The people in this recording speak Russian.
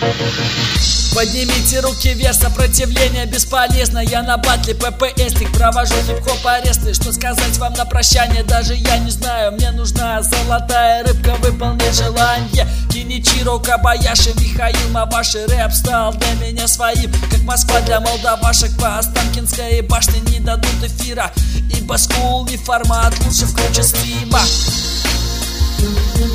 Поднимите руки вверх, сопротивление бесполезно. Я на батле ППСник, провожу хип-хоп аресты. Что сказать вам на прощание, даже я не знаю. Мне нужна золотая рыбка, выполнить желание. Киничиро, Кабаяши, Михаил Маваши. Рэп стал для меня своим, как Москва для молдавашек. По Останкинской башне не дадут эфира, ибо скул не формат, лучше в круче стрима.